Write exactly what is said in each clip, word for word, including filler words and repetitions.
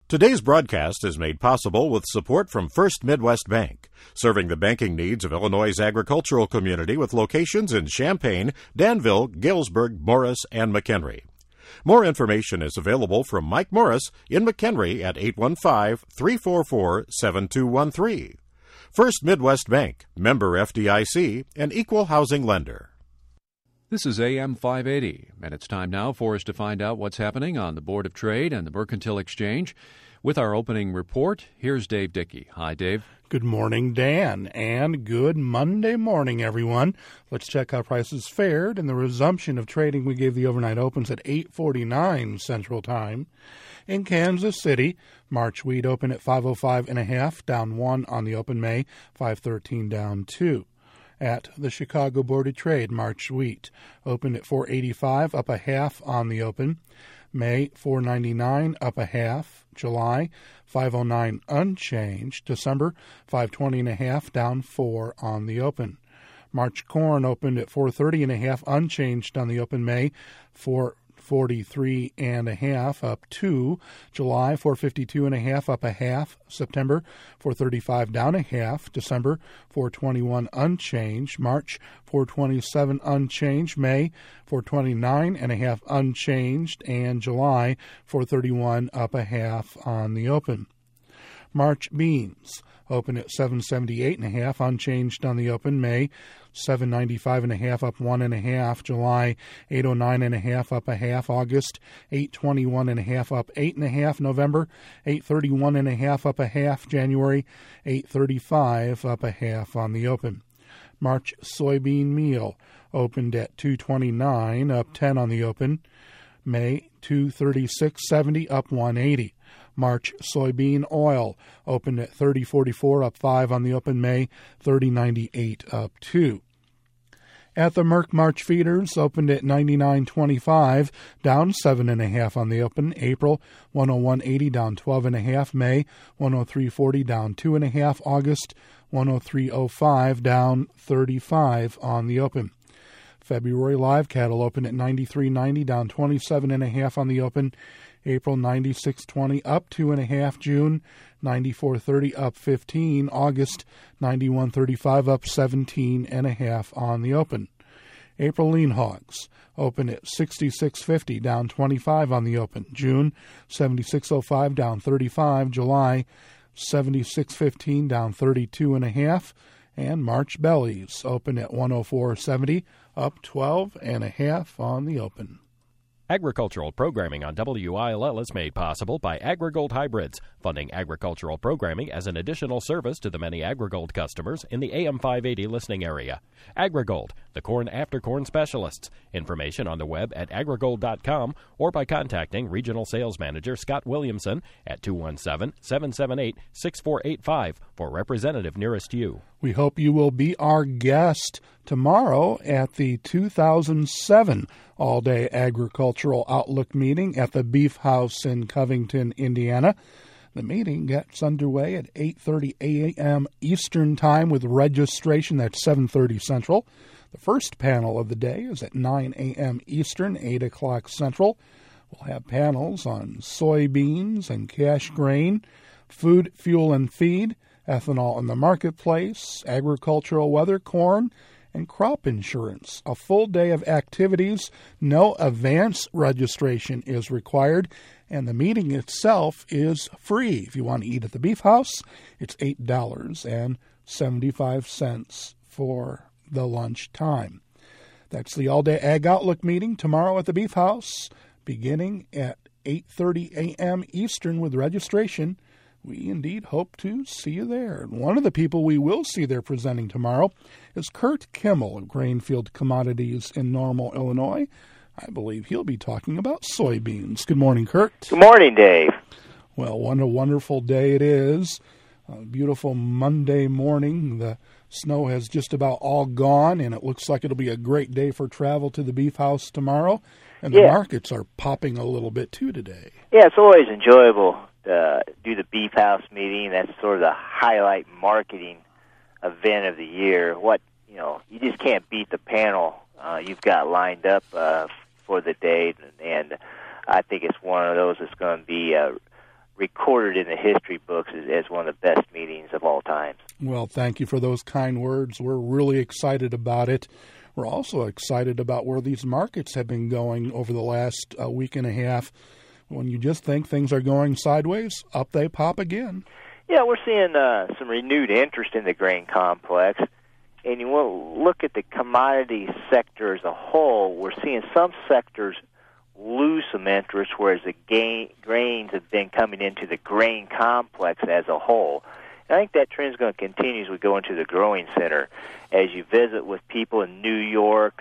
Today's broadcast is made possible with support from First Midwest Bank, serving the banking needs of Illinois' agricultural community with locations in Champaign, Danville, Galesburg, Morris, and McHenry. More information is available from Mike Morris in McHenry at eight one five, three four four, seven two one three. First Midwest Bank, member F D I C, an equal housing lender. This is A M five eighty, and it's time now for us to find out what's happening on the Board of Trade and the Mercantile Exchange. With our opening report, here's Dave Dickey. Hi, Dave. Good morning, Dan, and good Monday morning, everyone. Let's check how prices fared in the resumption of trading. We gave the overnight opens at eight forty-nine Central Time. In Kansas City, March wheat opened at five oh five and a half, down one on the open. May, five thirteen, down two. At the Chicago Board of Trade, March wheat opened at four eighty-five, up a half on the open. May, four ninety-nine, up a half. July, five oh nine, unchanged. December, five twenty and a half, down four on the open. March corn opened at four thirty and a half, unchanged on the open. May, four forty-three and a half, up two. July, four fifty-two and a half, up a half. September, four thirty-five, down a half. December, four twenty-one, unchanged. March, four twenty-seven, unchanged. May, four twenty-nine and a half, unchanged. And July, four thirty-one, up a half on the open. March beans open at seven seventy-eight and a half, unchanged on the open. May, seven ninety-five and a half, up one and a half. July, eight oh nine and a half, up a half. August, eight twenty-one and a half, up eight and a half. November, eight thirty-one and a half, up a half. January, eight thirty-five, up a half on the open. March soybean meal opened at two twenty-nine, up ten on the open. May, two thirty-six seventy, up one eighty. March soybean oil opened at thirty forty-four, up five on the open. May, thirty ninety-eight, up two. At the Merck March feeders opened at ninety-nine twenty-five, down seven and a half on the open. April, one oh one eighty, down twelve and a half. May, one oh three forty, down two and a half. August, one oh three oh five, down thirty-five on the open. February live cattle opened at ninety-three ninety, down twenty-seven and a half on the open. April, ninety-six twenty, up two and a half. June, ninety-four thirty, up fifteen. August, ninety-one thirty-five, up seventeen and a half on the open. April lean hogs open at sixty-six fifty, down twenty-five on the open. June, seventy-six oh five, down thirty-five. July, seventy-six fifteen, down thirty-two and a half. And March bellies open at one oh four seventy, up twelve and a half on the open. Agricultural programming on W I L L is made possible by AgriGold Hybrids, funding agricultural programming as an additional service to the many AgriGold customers in the A M five eighty listening area. AgriGold, the corn after corn specialists. Information on the web at agrigold dot com or by contacting Regional Sales Manager Scott Williamson at two one seven, seven seven eight, six four eight five for representative nearest you. We hope you will be our guest tomorrow at the two thousand seven All-Day Agricultural Outlook meeting at the Beef House in Covington, Indiana. The meeting gets underway at eight thirty a.m. Eastern Time with registration. That's seven thirty Central. The first panel of the day is at nine a.m. Eastern, eight o'clock Central. We'll have panels on soybeans and cash grain, food, fuel, and feed, ethanol in the marketplace, agricultural weather, corn, and crop insurance. A full day of activities. No advance registration is required, and the meeting itself is free. If you want to eat at the Beef House, it's eight dollars and seventy-five cents for the lunch time. That's the All-Day Ag Outlook meeting tomorrow at the Beef House, beginning at eight thirty a.m. Eastern with registration. We indeed hope to see you there. And one of the people we will see there presenting tomorrow is Kurt Kimmel of Grainfield Commodities in Normal, Illinois. I believe he'll be talking about soybeans. Good morning, Kurt. Good morning, Dave. Well, what a wonderful day it is. A beautiful Monday morning. The snow has just about all gone, and it looks like it'll be a great day for travel to the Beef House tomorrow. And the yeah. markets are popping a little bit, too, today. Yeah, it's always enjoyable to do the Beef House meeting. That's sort of the highlight marketing event of the year. What, you know, you just can't beat the panel uh, you've got lined up uh, for the day, and I think it's one of those that's going to be uh, recorded in the history books as, as one of the best meetings of all time. Well, thank you for those kind words. We're really excited about it. We're also excited about where these markets have been going over the last uh, week and a half. When you just think things are going sideways, up they pop again. Yeah, we're seeing uh, some renewed interest in the grain complex. And you want to look at the commodity sector as a whole, we're seeing some sectors lose some interest, whereas the gain, grains have been coming into the grain complex as a whole. And I think that trend is going to continue as we go into the growing center. As you visit with people in New York,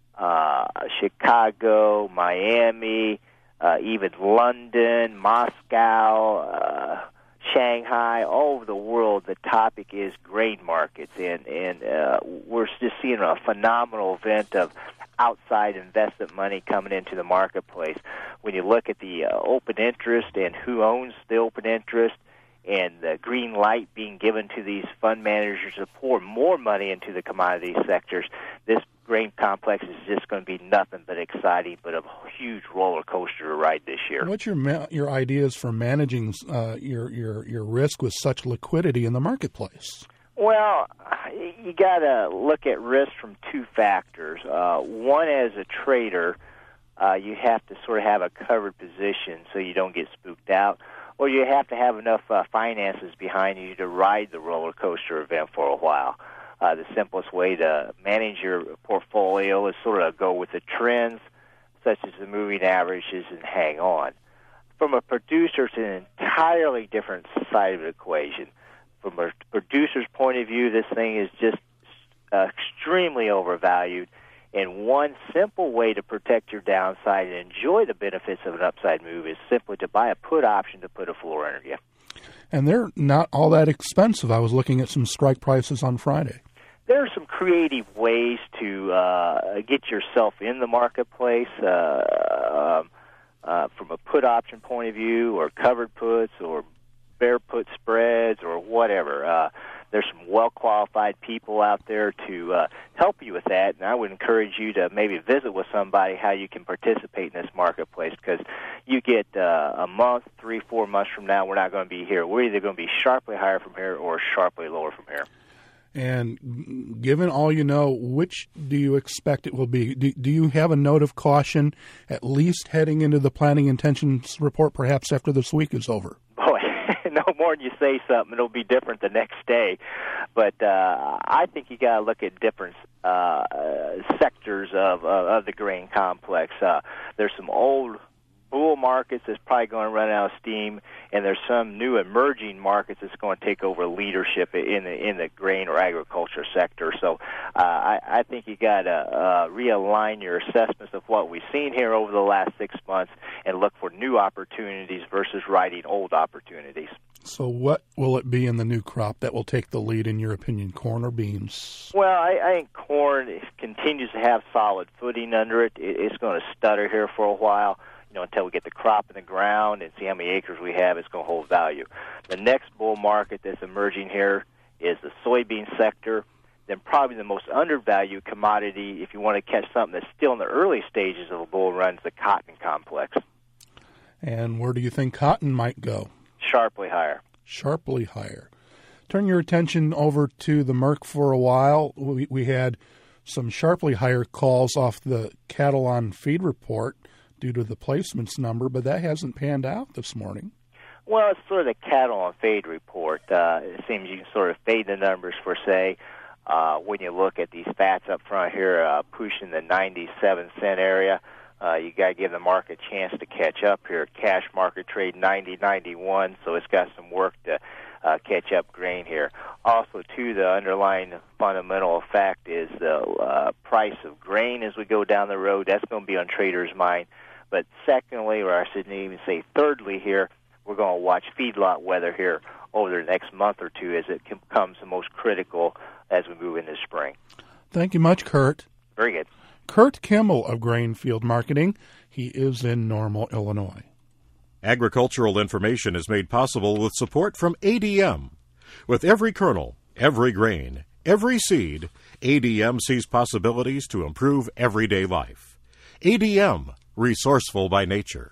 uh, Chicago, Miami, uh, even London, Moscow, uh, Shanghai, all over the world, the topic is grain markets, and and uh, we're just seeing a phenomenal event of outside investment money coming into the marketplace. When you look at the uh, open interest and who owns the open interest, and the green light being given to these fund managers to pour more money into the commodity sectors, this grain complex is just going to be nothing but exciting, but a huge roller coaster to ride this year. What's your ma- your ideas for managing uh, your your your risk with such liquidity in the marketplace? Well, you got to look at risk from two factors. Uh, one, as a trader, uh, you have to sort of have a covered position so you don't get spooked out, or you have to have enough uh, finances behind you to ride the roller coaster event for a while. Uh, the simplest way to manage your portfolio is sort of go with the trends, such as the moving averages, and hang on. From a producer, it's an entirely different side of the equation. From a producer's point of view, this thing is just uh, extremely overvalued, and one simple way to protect your downside and enjoy the benefits of an upside move is simply to buy a put option to put a floor under you. And they're not all that expensive. I was looking at some strike prices on Friday. There are some creative ways to uh, get yourself in the marketplace uh, um, uh, from a put option point of view, or covered puts, or bear put spreads, or whatever. Uh, there's some well-qualified people out there to uh, help you with that, and I would encourage you to maybe visit with somebody how you can participate in this marketplace, because you get uh, a month, three, four months from now, we're not going to be here. We're either going to be sharply higher from here or sharply lower from here. And given all you know, which do you expect it will be? Do, do you have a note of caution, at least heading into the planning intentions report, perhaps after this week is over? Boy, no more than you say something, it'll be different the next day. But uh, I think you got to look at different uh, sectors of, of of the grain complex. Uh, there's some old bull markets that's probably going to run out of steam, and there's some new emerging markets that's going to take over leadership in the in the grain or agriculture sector. So uh, I, I think you got to uh, realign your assessments of what we've seen here over the last six months and look for new opportunities versus riding old opportunities. So what will it be in the new crop that will take the lead, in your opinion, corn or beans? Well, I, I think corn continues to have solid footing under it. it it's going to stutter here for a while. You know, until we get the crop in the ground and see how many acres we have, it's going to hold value. The next bull market that's emerging here is the soybean sector. Then probably the most undervalued commodity, if you want to catch something that's still in the early stages of a bull run, is the cotton complex. And where do you think cotton might go? Sharply higher. Sharply higher. Turn your attention over to the Merc for a while. We, we had some sharply higher calls off the cattle on feed report due to the placements number, but that hasn't panned out this morning. Well, it's sort of the cattle on fade report. Uh, it seems you can sort of fade the numbers for, say, uh, when you look at these fats up front here uh, pushing the ninety-seven cent area. Uh, you got to give the market a chance to catch up here. Cash market trade ninety ninety-one, so it's got some work to uh, catch up grain here. Also, too, the underlying fundamental effect is the uh, price of grain as we go down the road. That's going to be on traders' mind. But secondly, or I shouldn't even say thirdly here, we're going to watch feedlot weather here over the next month or two as it becomes the most critical as we move into spring. Thank you much, Kurt. Very good. Kurt Kimmel of Grainfield Marketing. He is in Normal, Illinois. Agricultural information is made possible with support from A D M. With every kernel, every grain, every seed, A D M sees possibilities to improve everyday life. A D M, resourceful by nature.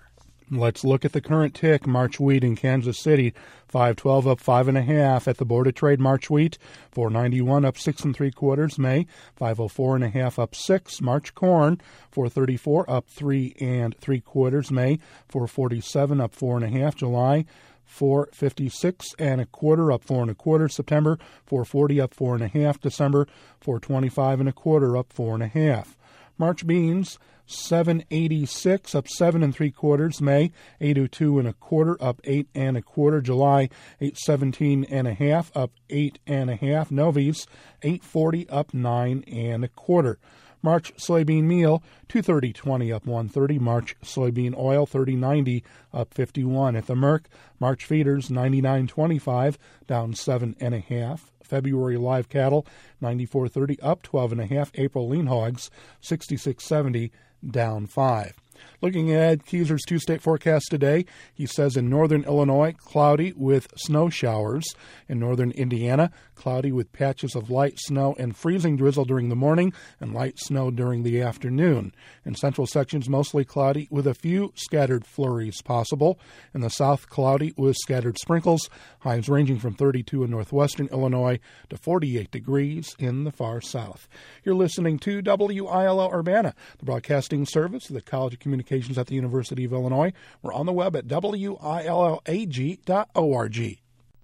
Let's look at the current tick. March wheat in Kansas City, five twelve up five and a half. At the Board of Trade, March wheat, four ninety-one up six and three quarters. May, five oh four and a half up six. March corn, four thirty-four up three and three quarters. May, four forty-seven up four and a half. July, four fifty-six and a quarter up four and a quarter. September, four forty up four and a half. December, four twenty-five and a quarter up four and a half. March beans, seven eighty-six up seven and three quarters. May, eight oh two and a quarter up eight and a quarter. July, eight seventeen and a half up eight and a half. Novi's, eight forty up nine and a quarter. March soybean meal, two thirty twenty up one thirty. March soybean oil, thirty ninety up fifty-one. At the Merc, March feeders, ninety-nine twenty-five down seven and a half. February live cattle, ninety-four thirty up twelve and a half. April lean hogs, sixty-six seventy down five. Looking at Keyser's two-state forecast today, he says in northern Illinois, cloudy with snow showers. In northern Indiana, cloudy with patches of light snow and freezing drizzle during the morning and light snow during the afternoon. In central sections, mostly cloudy with a few scattered flurries possible. In the south, cloudy with scattered sprinkles. Highs ranging from thirty-two in northwestern Illinois to forty-eight degrees in the far south. You're listening to W I L L Urbana, the broadcasting service of the College of Communications at the University of Illinois. We're on the web at W I L L A G dot org.